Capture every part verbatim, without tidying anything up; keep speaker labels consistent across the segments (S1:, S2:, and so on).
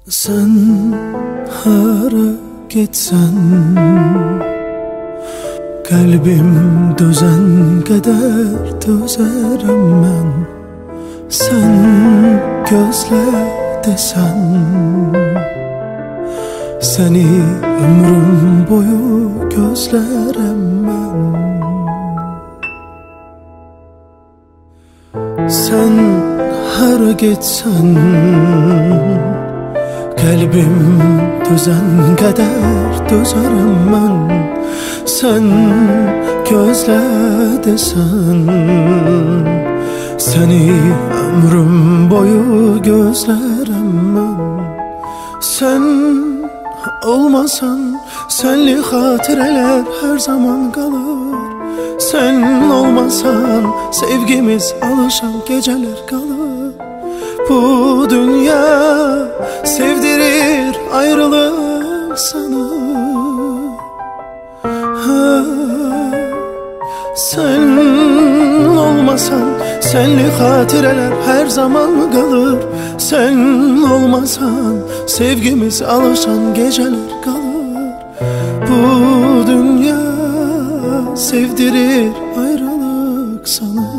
S1: Sen hara getsen, kalbim dözen kadar dözerem ben. Sen gözle desen, seni ömrüm boyu gözlerem ben. Sen hara getsen, kalbim dözen kadar dözerem ben. Sen gözle desen, seni ömrüm boyu gözlerem ben. Sen olmasan, senli hatireler her zaman kalır. Sen olmasan, sevgimiz alışan geceler kalır. Bu dünya sevdirir ayrılık sana. Ha, sen olmasan, senli hatireler her zaman kalır. Sen olmasan, sevgimiz alışan geceler kalır. Bu dünya sevdirir ayrılık sana.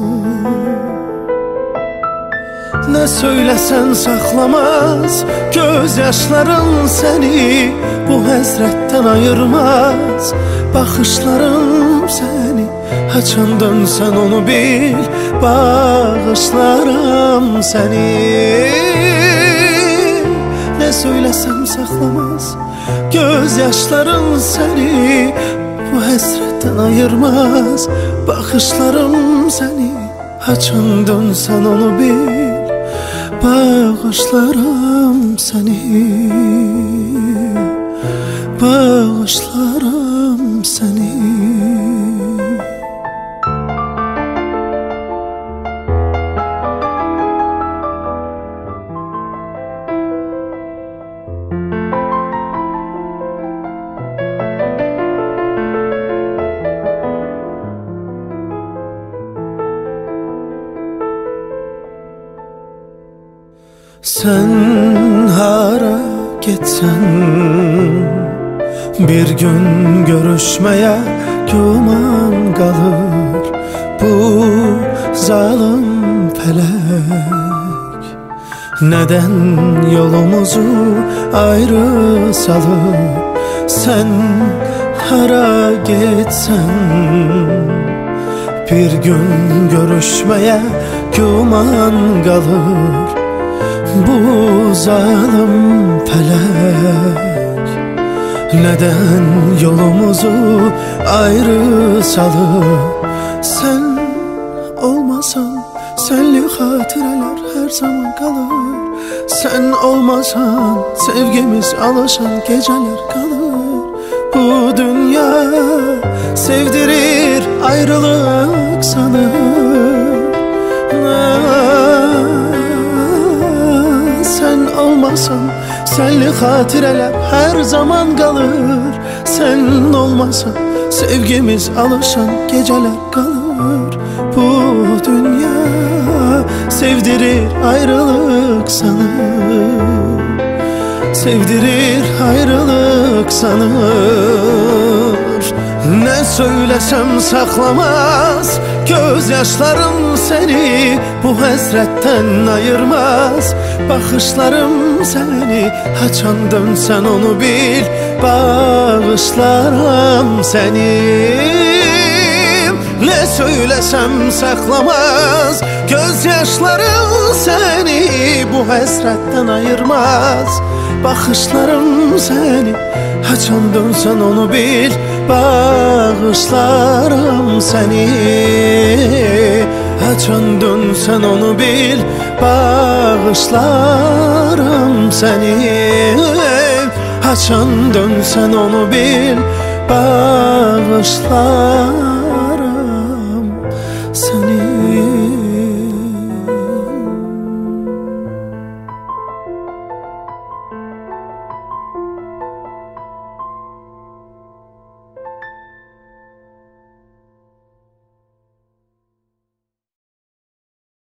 S1: Ne söylesen saklamaz gözyaşların seni, bu hasretten ayırmaz bakışlarım seni. Haçan dönsen onu bil, bağışlarım seni. Ne söylesem saklamaz gözyaşların seni, bu hasretten ayırmaz bakışlarım seni. Haçan dönsen onu bil, bağışlarım seni, bağışlarım seni. Sen hara getsen, bir gün görüşmeye güman kalır. Bu zalim felek neden yolumuzu ayrı salır? Sen hara getsen, bir gün görüşmeye güman kalır. Bu zalim felek neden yolumuzu ayrı salır? Sen olmasan, senli hatireler her zaman kalır. Sen olmasan, sevgimiz alışan geceler kalır. Bu dünya sevdirir ayrılık sanır. Sen olmasan, senli hatireler her zaman kalır. Sen olmasan, sevgimiz alışan geceler kalır. Bu dünya sevdirir ayrılık sanır, sevdirir ayrılık sanır. Ne söylesem saklamaz gözyaşlarım seni, bu hasretten ayırmaz bakışlarım seni. Haçan dönsen onu bil, bağışlarım seni. Ne söylesem saklamaz gözyaşlarım seni, bu hasretten ayırmaz bakışlarım seni. Haçan dönsen onu bil, bağışlarım seni. Haçan dönsen onu bil, bağışlarım seni. Haçan dönsen onu bil, bağışlarım seni.